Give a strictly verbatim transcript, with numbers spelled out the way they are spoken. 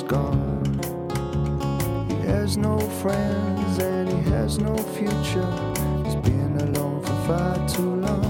gone. He has no friends and he has no future. He's been alone for far too long.